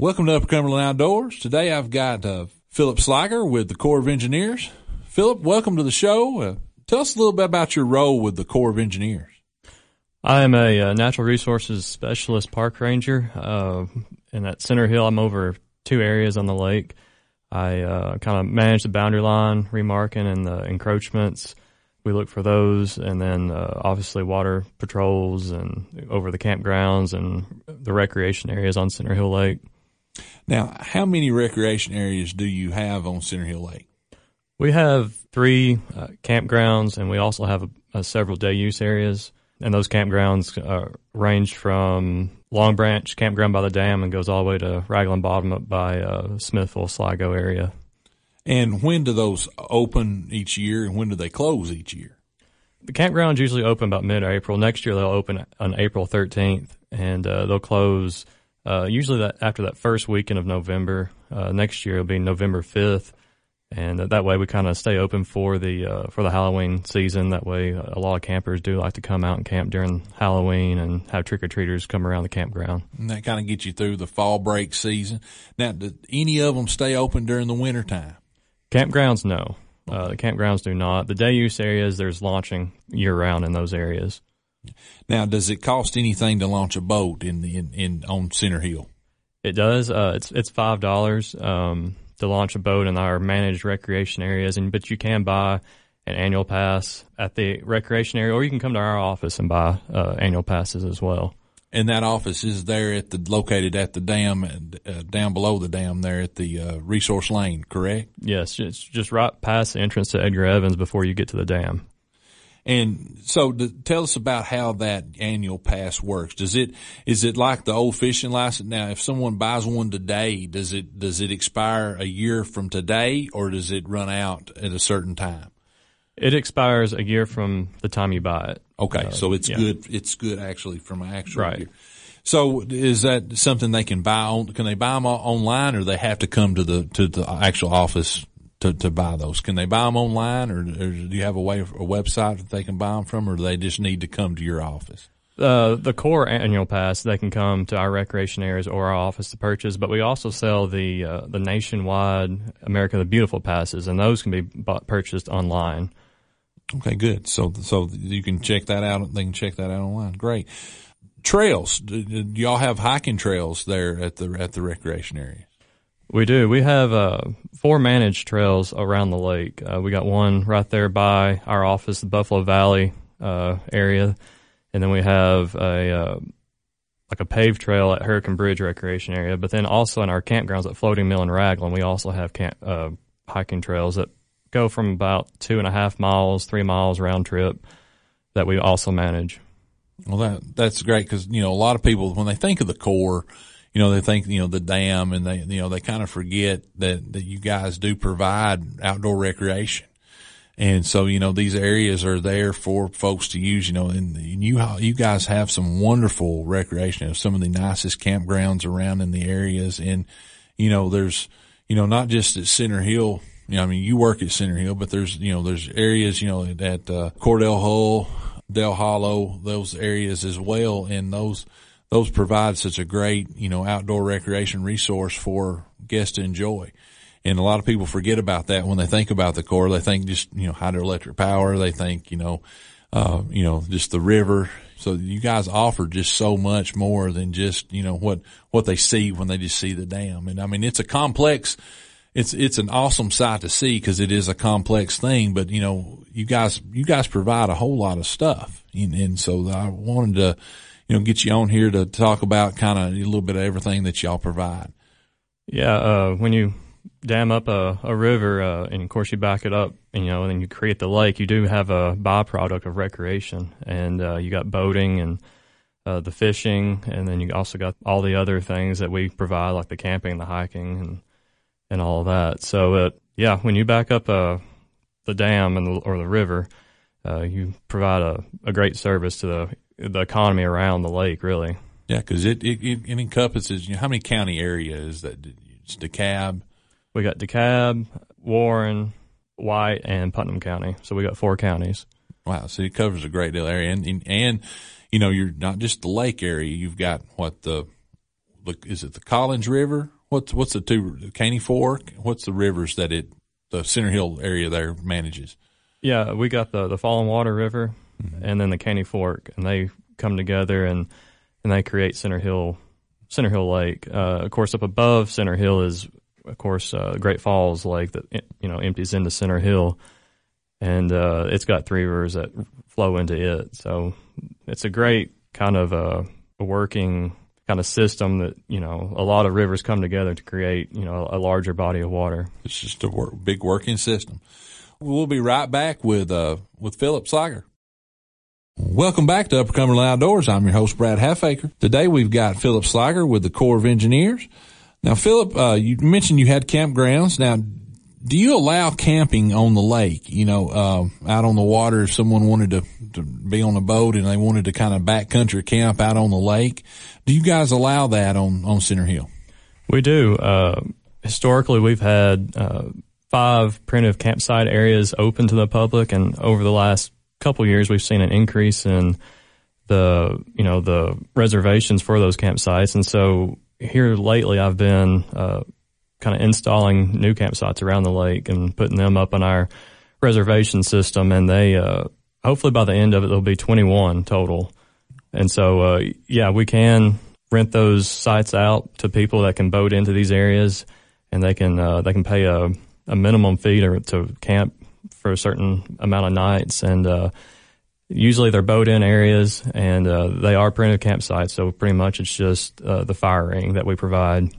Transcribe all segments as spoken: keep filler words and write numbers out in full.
Welcome to Upper Cumberland Outdoors. Today I've got uh, Philip Sliger with the Corps of Engineers. Philip, welcome to the show. Uh, tell us a little bit about your role with the Corps of Engineers. I am a uh, natural resources specialist park ranger, uh, and at Center Hill I'm over two areas on the lake. I uh, kind of manage the boundary line remarking and the encroachments. We look for those, and then uh, obviously water patrols and over the campgrounds and the recreation areas on Center Hill Lake. Now, how many recreation areas do you have on Center Hill Lake? We have three uh, campgrounds, and we also have a, a several day use areas. And those campgrounds uh, range from Long Branch Campground by the dam and goes all the way to Raglan Bottom up by uh, Smithville, Sligo area. And when do those open each year, and when do they close each year? The campgrounds usually open about mid-April. Next year they'll open on April thirteenth, and uh, they'll close uh, usually that after that first weekend of November. Uh, next year it'll be November fifth, and uh, that way we kind of stay open for the uh, for the Halloween season. That way a lot of campers do like to come out and camp during Halloween and have trick-or-treaters come around the campground. And that kind of gets you through the fall break season. Now, do any of them stay open during the wintertime? Campgrounds, no. Uh, the campgrounds do not. The day use areas, there's launching year-round in those areas. Now, does it cost anything to launch a boat in the in, in on Center Hill? It does. Uh, it's it's five dollars um, to launch a boat in our managed recreation areas, and but you can buy an annual pass at the recreation area, or you can come to our office and buy uh, annual passes as well. And that office is there at the located at the dam, uh, down below the dam there at the uh, Resource Lane, correct? Yes, it's just right past the entrance to Edgar Evans before you get to the dam. And so to, tell us about how that annual pass works. Does it, is it like the old fishing license? Now, if someone buys one today, does it, does it expire a year from today, or does it run out at a certain time? It expires a year from the time you buy it. Okay. Uh, so it's yeah. good. It's good actually from an actual right. year. So is that something they can buy on, can they buy them online, or they have to come to the, to the actual office to, to buy those? Can they buy them online, or, or do you have a way, a website that they can buy them from, or do they just need to come to your office? Uh, the Corps annual pass, they can come to our recreation areas or our office to purchase, but we also sell the, uh, the nationwide America the Beautiful passes, and those can be bought, purchased online. Okay, good. So, so you can check that out. They can check that out online. Great. Trails. Do, do y'all have hiking trails there at the, at the recreation area? We do. We have, uh, four managed trails around the lake. Uh, we got one right there by our office, the Buffalo Valley, uh, area. And then we have a, uh, like a paved trail at Hurricane Bridge recreation area. But then also in our campgrounds at Floating Mill and Raglan, we also have camp, uh, hiking trails that go from about two and a half miles, three miles round trip that we also manage. Well, that, that's great because, you know, a lot of people, when they think of the Corps, you know, they think, you know, the dam, and they, you know, they kind of forget that, that you guys do provide outdoor recreation. And so, you know, these areas are there for folks to use, you know, and you, you guys have some wonderful recreation. You know, some of the nicest campgrounds around in the areas. And, you know, there's, you know, not just at Center Hill. You know, I mean, you work at Center Hill, but there's, you know, there's areas, you know, at, uh, Cordell Hull, Del Hollow, those areas as well. And those, those provide such a great, you know, outdoor recreation resource for guests to enjoy. And a lot of people forget about that when they think about the Corps. They think just, you know, hydroelectric power. They think, you know, uh, you know, just the river. So you guys offer just so much more than just, you know, what, what they see when they just see the dam. And I mean, it's a complex, It's, it's an awesome sight to see because it is a complex thing, but you know, you guys, you guys provide a whole lot of stuff. And, and so I wanted to, you know, get you on here to talk about kind of a little bit of everything that y'all provide. Yeah. Uh, when you dam up a, a river, uh, and of course you back it up, and, you know, and then you create the lake, you do have a byproduct of recreation, and, uh, you got boating and, uh, the fishing, and then you also got all the other things that we provide, like the camping, the hiking, and, and all of that. So, uh, yeah, when you back up, uh, the dam and the, or the river, uh, you provide a, a great service to the, the economy around the lake, really. Yeah, cause it, it, it encompasses, you know, how many county area is that? It's DeKalb. We got DeKalb, Warren, White, and Putnam County. So we got four counties. Wow. So it covers a great deal of area. And, and, and, you know, you're not just the lake area. You've got what the, is it the Collins River? What's what's the two Caney Fork? What's the rivers that it the Center Hill area there manages? Yeah, we got the the Fallen Water River, mm-hmm. and then the Caney Fork, and they come together and and they create Center Hill Center Hill Lake. Uh, of course, up above Center Hill is of course uh, Great Falls Lake that you know empties into Center Hill, and uh, it's got three rivers that flow into it. So it's a great kind of a, a working kind of system that, you know, a lot of rivers come together to create, you know, a larger body of water. It's just a work, big working system. We'll be right back with, uh, with Philip Sliger. Welcome back to Upper Cumberland Outdoors. I'm your host, Brad Halfacre. Today we've got Philip Sliger with the Corps of Engineers. Now, Philip, uh, you mentioned you had campgrounds. Now, do you allow camping on the lake, you know, uh, out on the water if someone wanted to, to be on a boat and they wanted to kind of backcountry camp out on the lake? Do you guys allow that on, on Center Hill? We do. Uh, historically, we've had uh, five primitive campsite areas open to the public, and over the last couple of years, we've seen an increase in the, you know, the reservations for those campsites. And so here lately, I've been uh kind of installing new campsites around the lake and putting them up on our reservation system. And they, uh, hopefully by the end of it, there'll be twenty-one total. And so, uh, yeah, we can rent those sites out to people that can boat into these areas, and they can, uh, they can pay a, a minimum fee to, to camp for a certain amount of nights. And, uh, usually they're boat in areas, and, uh, they are primitive campsites. So pretty much it's just, uh, the fire ring that we provide.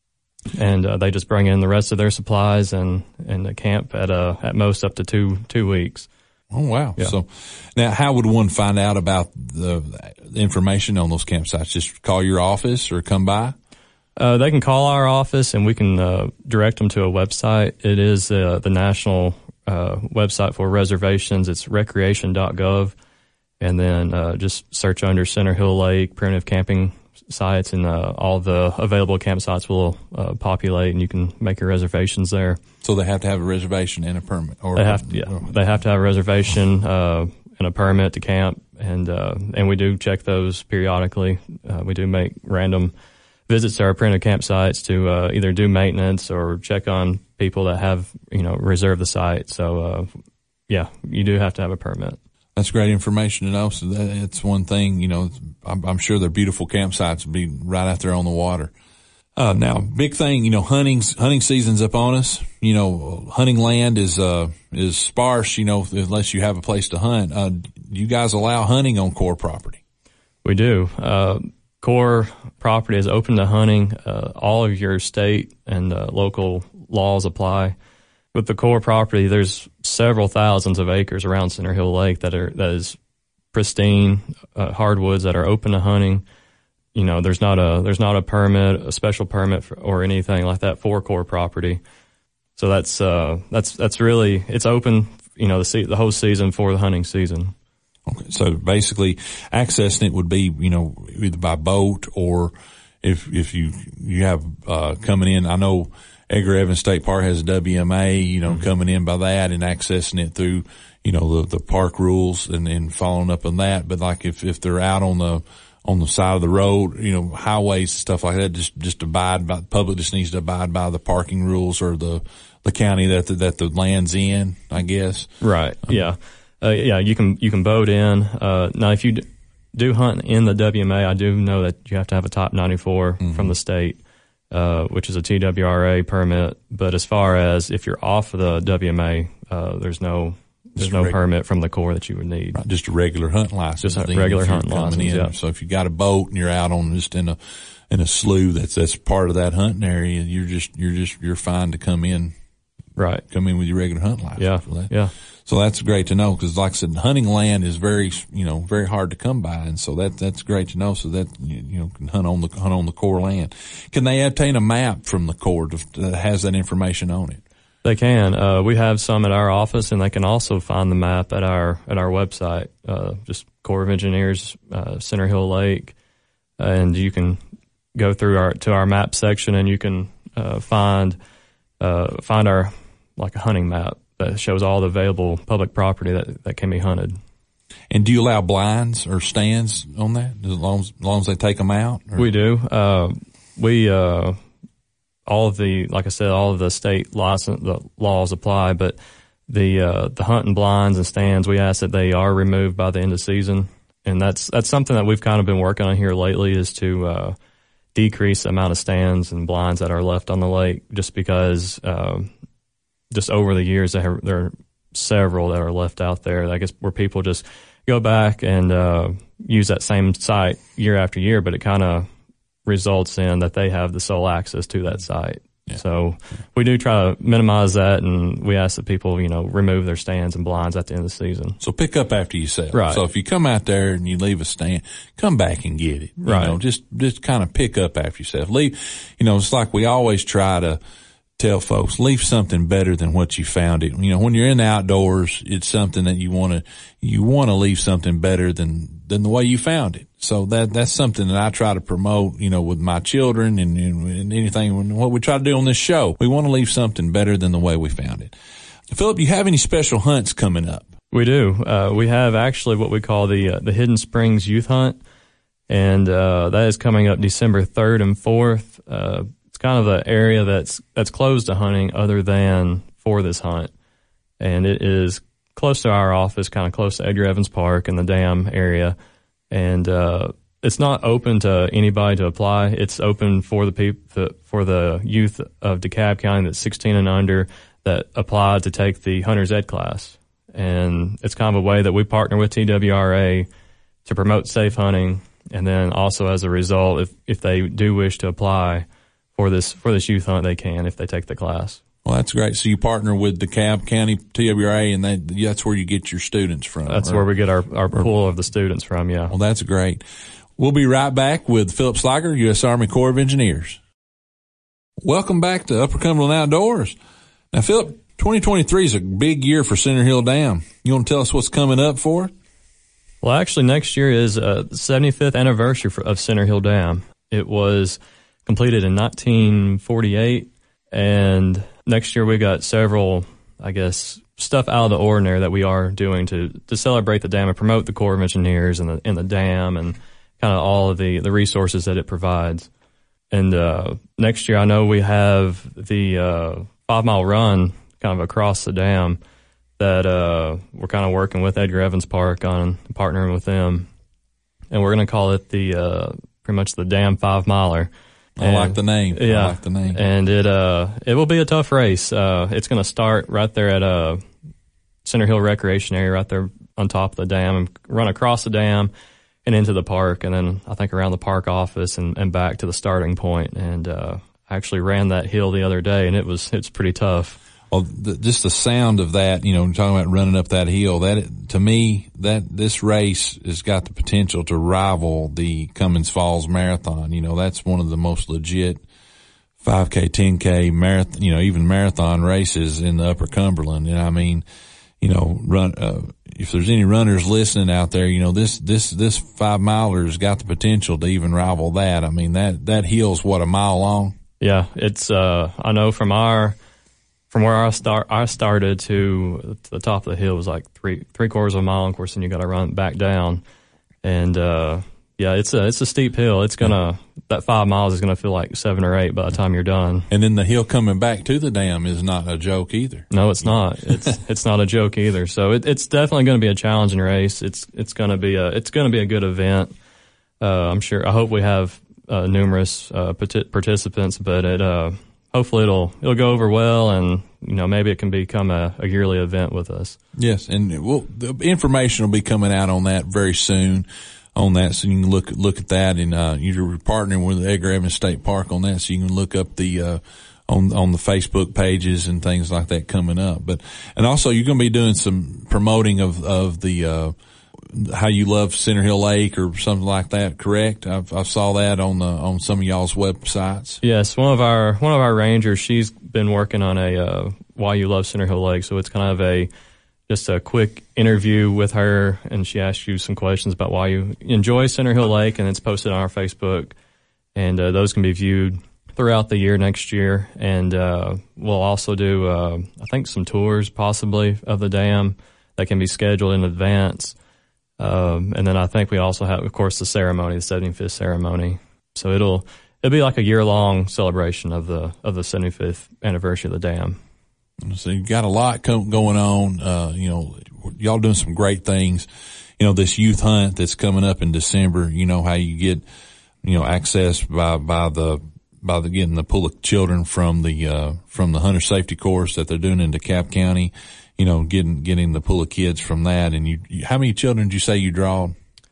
And uh, they just bring in the rest of their supplies and and camp at uh at most up to two two weeks. Oh wow! Yeah. So now, how would one find out about the, the information on those campsites? Just call your office or come by? Uh, they can call our office, and we can uh, direct them to a website. It is uh, the national uh, website for reservations. It's recreation dot gov, and then uh, just search under Center Hill Lake primitive camping sites, and uh, all the available campsites will uh, populate, and you can make your reservations there. So they have to have a reservation and a permit, or they have to, yeah, they have to have a reservation uh, and a permit to camp, and uh, and we do check those periodically. Uh, we do make random visits to our primitive campsites to uh, either do maintenance or check on people that have, you know, reserved the site. So uh, yeah, you do have to have a permit. That's great information to know. So that, it's one thing, you know, I'm, I'm sure they're beautiful campsites would be right out there on the water. Uh, now, big thing, you know, hunting's, hunting season's up on us. You know, hunting land is, uh, is sparse, you know, unless you have a place to hunt. Uh, do you guys allow hunting on Corps property? We do. Uh, Corps property is open to hunting. Uh, all of your state and uh, local laws apply. With the Corps property, there's several thousands of acres around Center Hill Lake that are that is pristine, uh, hardwoods that are open to hunting. You know, there's not a there's not a permit, a special permit for, or anything like that for Corps property. So that's uh that's that's really it's open. You know, the se- the whole season for the hunting season. Okay, so basically, accessing it would be, you know, either by boat or if if you you have uh coming in. I know Edgar Evans State Park has a W M A, you know, mm-hmm. coming in by that and accessing it through, you know, the, the park rules and, and following up on that. But like if, if they're out on the, on the side of the road, you know, highways, stuff like that, just, just abide by, the public just needs to abide by the parking rules or the, the county that the, that the land's in, I guess. Right. Um, yeah. Uh, yeah. You can, you can boat in. Uh, now if you d- do hunt in the W M A, I do know that you have to have a top ninety-four mm-hmm. from the state. Uh, which is a T W R A permit. But as far as if you're off of the W M A, uh, there's no, there's no reg- permit from the Corps that you would need. Right, just a regular hunting license. Just a regular hunting license, yeah. So if you got a boat and you're out on just in a, in a slough that's, that's part of that hunting area, you're just, you're just, you're fine to come in. Right. Come in with your regular hunting license. Yeah. For that. Yeah. So that's great to know because, like I said, hunting land is very, you know, very hard to come by, and so that that's great to know. So that you, you know can hunt on the hunt on the Corps land. Can they obtain a map from the Corps to, that has that information on it? They can. Uh, we have some at our office, and they can also find the map at our at our website. Uh, just Corps of Engineers, uh, Center Hill Lake, uh, and you can go through our to our map section, and you can uh, find uh, find our like a hunting map that shows all the available public property that, that can be hunted. And do you allow blinds or stands on that as long as, as, long as they take them out? Or? We do. Uh, we, uh, all of the, like I said, all of the state license, the laws apply, but the, uh, the hunting blinds and stands, we ask that they are removed by the end of season. And that's, that's something that we've kind of been working on here lately, is to, uh, decrease the amount of stands and blinds that are left on the lake, just because, uh, just over the years, there are several that are left out there, I guess, where people just go back and, uh, use that same site year after year, but it kind of results in that they have the sole access to that site. Yeah. So we do try to minimize that, and we ask that people, you know, remove their stands and blinds at the end of the season. So pick up after you sell. Right. So if you come out there and you leave a stand, come back and get it. You right. know, just, just kind of pick up after yourself. Leave, you know, it's like we always try to tell folks, leave something better than what you found it. You know, when you're in the outdoors, it's something that you want to, you want to leave something better than, than the way you found it. So that, that's something that I try to promote, you know, with my children and, and, and anything, what we try to do on this show. We want to leave something better than the way we found it. Philip, you have any special hunts coming up? We do. Uh, we have actually what we call the, uh, the Hidden Springs Youth Hunt. And, uh, that is coming up December third and fourth. Uh, it's kind of an area that's, that's closed to hunting other than for this hunt. And it is close to our office, kind of close to Edgar Evans Park and the dam area. And, uh, it's not open to anybody to apply. It's open for the people, for the youth of DeKalb County that's sixteen and under that applied to take the hunter's ed class. And it's kind of a way that we partner with T W R A to promote safe hunting. And then also as a result, if, if they do wish to apply for this, for this youth hunt, they can if they take the class. Well, that's great. So you partner with DeKalb County T W R A, and they, that's where you get your students from. That's or, where we get our, our pool of the students from, yeah. Well, that's great. We'll be right back with Philip Slager, U S Army Corps of Engineers. Welcome back to Upper Cumberland Outdoors. Now, Philip, twenty twenty-three is a big year for Center Hill Dam. You want to tell us what's coming up for it? Well, actually, next year is uh, the seventy-fifth anniversary for, of Center Hill Dam. It was completed in nineteen forty-eight, and next year we got several, I guess, stuff out of the ordinary that we are doing to, to celebrate the dam and promote the Corps of Engineers and the, and the dam and kind of all of the, the resources that it provides. And uh, next year I know we have the uh, five-mile run kind of across the dam that uh, we're kind of working with Edgar Evans Park on, partnering with them. And we're going to call it the uh, pretty much the Dam Five-Miler. I and, like the name. Yeah. I like the name. And it, uh, it will be a tough race. Uh, it's going to start right there at, uh, Center Hill Recreation Area, right there on top of the dam, and run across the dam and into the park. And then I think around the park office and, and back to the starting point. And, uh, I actually ran that hill the other day, and it was, it's pretty tough. Well, the, just the sound of that, you know, talking about running up that hill, that, to me, that, this race has got the potential to rival the Cummins Falls Marathon. You know, that's one of the most legit five K, ten K marathon, you know, even marathon races in the Upper Cumberland. And I mean, you know, run, uh, if there's any runners listening out there, you know, this, this, this five miler's got the potential to even rival that. I mean, that, that hill's what, a mile long? Yeah. It's, uh, I know from our, From where I start, I started to, to the top of the hill was like three three quarters of a mile. Of course, then you got to run back down, and uh, yeah, it's a it's a steep hill. It's gonna that five miles is gonna feel like seven or eight by the time you're done. And then the hill coming back to the dam is not a joke either. No, it's not. It's it's not a joke either. So it, it's definitely going to be a challenging race. It's it's going to be a it's going to be a good event. Uh, I'm sure. I hope we have uh, numerous uh, participants, but it. Uh, Hopefully it'll it'll go over well, and you know maybe it can become a, a yearly event with us. Yes, and we'll, the information will be coming out on that very soon. On that, so you can look look at that, and uh, you're partnering with Edgar Evans State Park on that, so you can look up the uh, on on the Facebook pages and things like that coming up. But and also you're going to be doing some promoting of of the. Uh, how you love Center Hill Lake or something like that, correct? I've, I saw that on the, on some of y'all's websites. Yes. One of our, one of our rangers, she's been working on a, uh, Why You Love Center Hill Lake. So it's kind of a, just a quick interview with her, and she asks you some questions about why you enjoy Center Hill Lake, and it's posted on our Facebook. And, uh, those can be viewed throughout the year next year. And, uh, we'll also do, uh, I think some tours possibly of the dam that can be scheduled in advance. Um, and then I think we also have, of course, the ceremony, the seventy-fifth ceremony. So it'll, It'll be like a year long celebration of the of the seventy-fifth anniversary of the dam. So you've got a lot co- going on. Uh, you know, y'all doing some great things. You know, this youth hunt that's coming up in December. You know how you get, you know, access by by the by the getting the pool of children from the uh from the hunter safety course that they're doing in DeKalb County. You know, getting getting the pool of kids from that. And you, you how many children did you say you draw?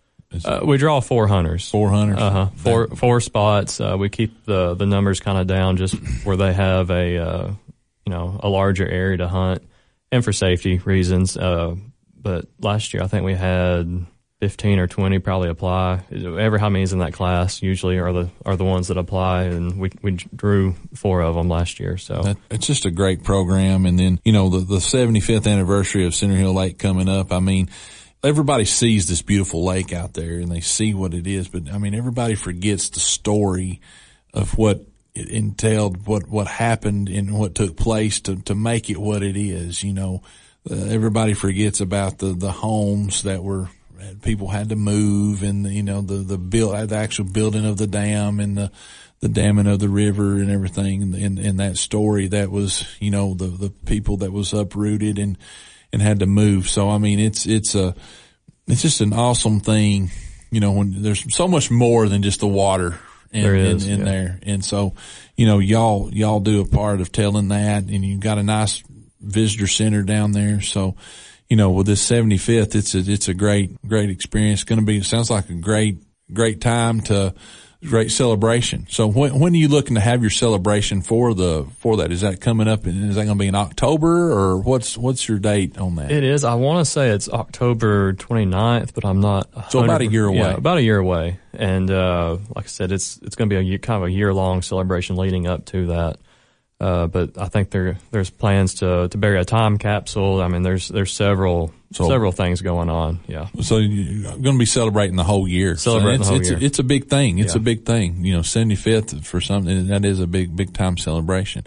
Uh, we draw four hunters. Four hunters. Uh huh. Four that, four spots. Uh, we keep the the numbers kind of down just where they have a uh, you know a larger area to hunt, and for safety reasons. Uh, but last year I think we had fifteen or twenty probably apply. Ever how many's in that class usually are the are the ones that apply, and we we drew four of them last year. So that, it's just a great program. And then you know the the seventy-fifth anniversary of Center Hill Lake coming up. I mean, everybody sees this beautiful lake out there and they see what it is, but I mean, everybody forgets the story of what it entailed, what, what happened and what took place to, to make it what it is. You know, uh, everybody forgets about the, the homes that were, people had to move and, you know, the, the build, the actual building of the dam and the, the damming of the river and everything. And, and that story that was, you know, the, the people that was uprooted and, and had to move. So, I mean, it's, it's a, it's just an awesome thing, you know, when there's so much more than just the water in, there is, in, in yeah. there. And so, you know, y'all, y'all do a part of telling that, and you got a nice visitor center down there. So, you know, with this seventy-fifth, it's a, it's a great, great experience. It's going to be, it sounds like a great, great time to, great celebration. So when, when are you looking to have your celebration for the, for that? Is that coming up and is that going to be in October, or what's, what's your date on that? It is. I want to say it's October twenty-ninth, but I'm not. So about a year away. Yeah, about a year away. And, uh, like I said, it's, it's going to be a year, kind of a year long celebration leading up to that. Uh, but I think there, there's plans to, to bury a time capsule. I mean, there's, there's several, so, several things going on. Yeah. So you're going to be celebrating the whole year. Celebrating so the whole it's, year. It's, it's a big thing. It's yeah. a big thing. You know, seventy-fifth for something, that is a big, big time celebration.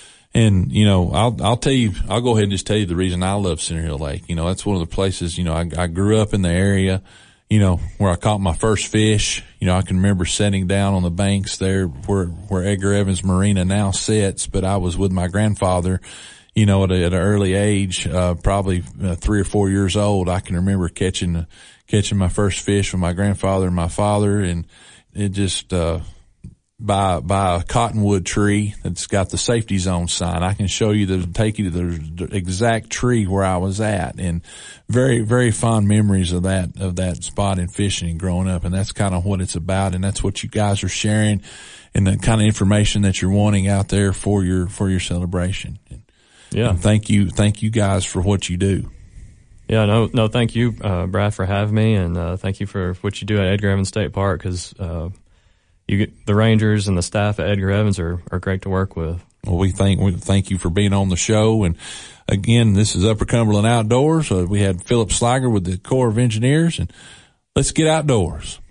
And, you know, I'll, I'll tell you, I'll go ahead and just tell you the reason I love Center Hill Lake. You know, that's one of the places, you know, I, I grew up in the area, you know, where I caught my first fish. You know, I can remember sitting down on the banks there where, where Edgar Evans Marina now sits, but I was with my grandfather, you know, at, a, at an early age, uh, probably uh, three or four years old. I can remember catching, uh, catching my first fish with my grandfather and my father, and it just, uh, by, by a cottonwood tree that's got the safety zone sign. I can show you the, take you to the exact tree where I was at, and very, very fond memories of that, of that spot and fishing and growing up. And that's kind of what it's about. And that's what you guys are sharing and the kind of information that you're wanting out there for your, for your celebration. And, yeah. and thank you. Thank you guys for what you do. Yeah, no, no, thank you, uh, Brad, for having me. And, uh, thank you for what you do at Edgar Evans State Park. Cause, uh, You get the Rangers and the staff at Edgar Evans are, are great to work with. Well, we thank, we thank you for being on the show. And again, this is Upper Cumberland Outdoors. Uh, we had Philip Slager with the Corps of Engineers, and let's get outdoors.